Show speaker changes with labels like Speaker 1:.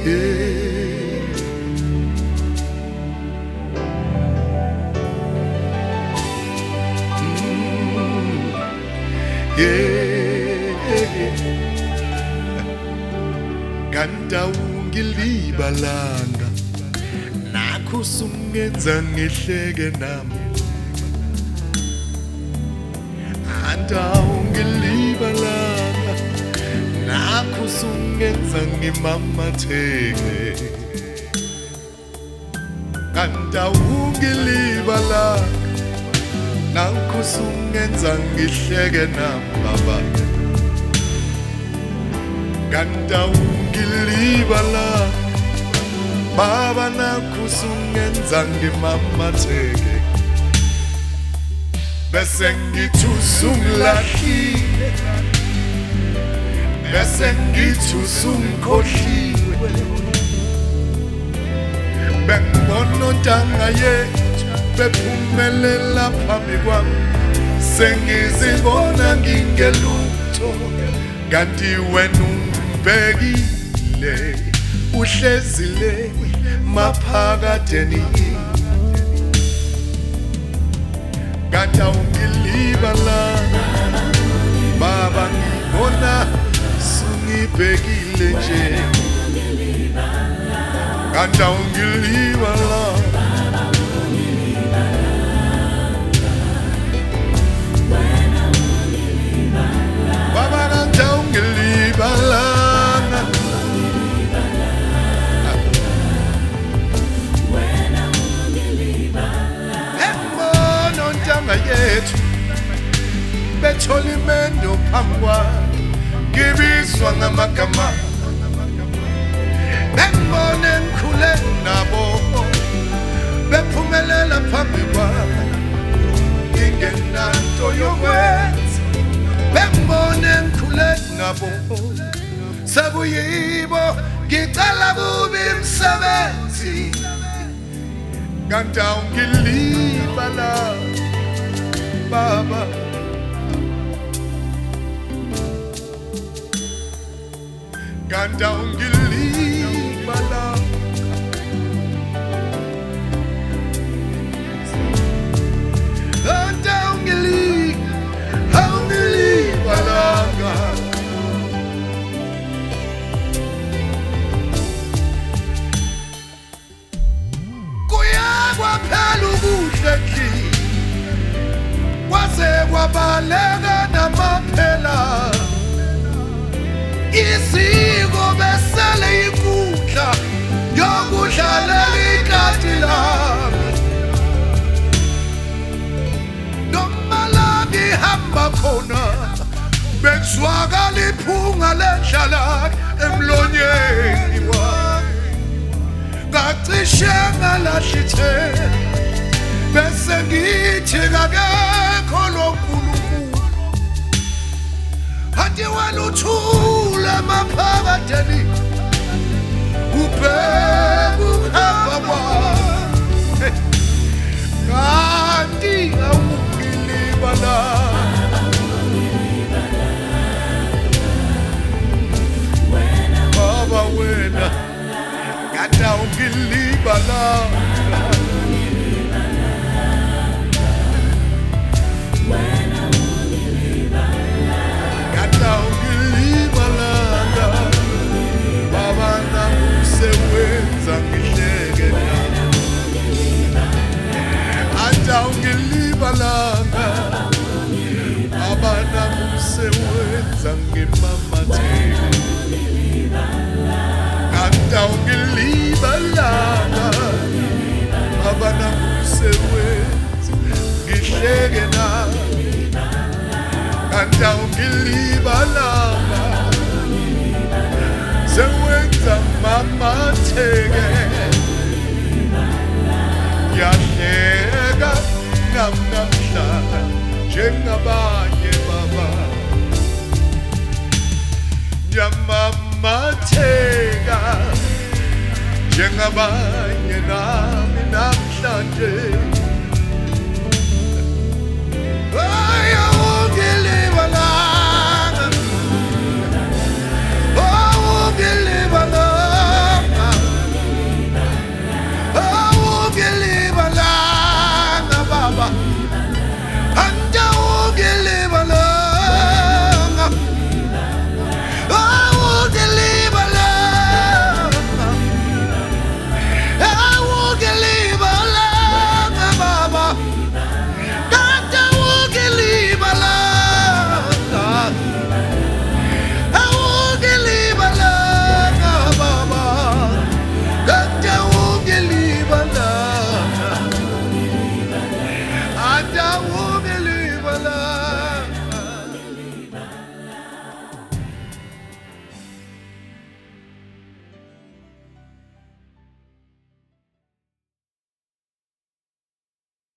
Speaker 1: Kanta ungilibalanga nakho sungenza ngihleke nami Kanta ungilibalanga nakho sungenza ngimamatheke Kanta ungilibalanga nakho sungenza ngihleke nami baba Kanta ungilibala Baba nakho sungenza ngimamatheke Bese ngithi usunglahlile Bese ngithi usungkhohliwe Bengibona ontanga yethu bephumelela phambi kwami Sengizibona ngingelutho kanti wena Begile uhlezile maphakadeni Kanta ungilibala Baba ngibona sungibhekile nje Kanta ungilibala Baba kanta ungilibala yethu bethola imendo phambi kwami ngibizwa ngamagama bengibone ngikhule nabo bephumelela phambi kwami ngingenanto yokwenza bengibone ngikhule nabo sekuyibo ngicela kubi umsebenzi Kanta ungilibala Baba Kanta ungilibala Kanta ungilibala Kuyakwa phela ukuhle Waze kwabaleka namaphela Isiko besele ikudla yokudlalela ikati lami Noma la ngihamba khona bekuzwakala iphunga lendlala emlonyeni wami Ngacishe ngalahlithe bese ngithi kakekho loNkulunkulu athi wena uthula maphakadeni ubheka uhamba kwami kanti awungilibala Baba wena kanti awungilibala Ungilibalanga abana musewenza ngimamatheke Kanta ungilibalanga abana musewenza ngihleke nami Kanta ungilibalanga sewenza mamatheke Yahleka namhlanje njengabanye baba Yamamatheka njengabanye nami namhlanje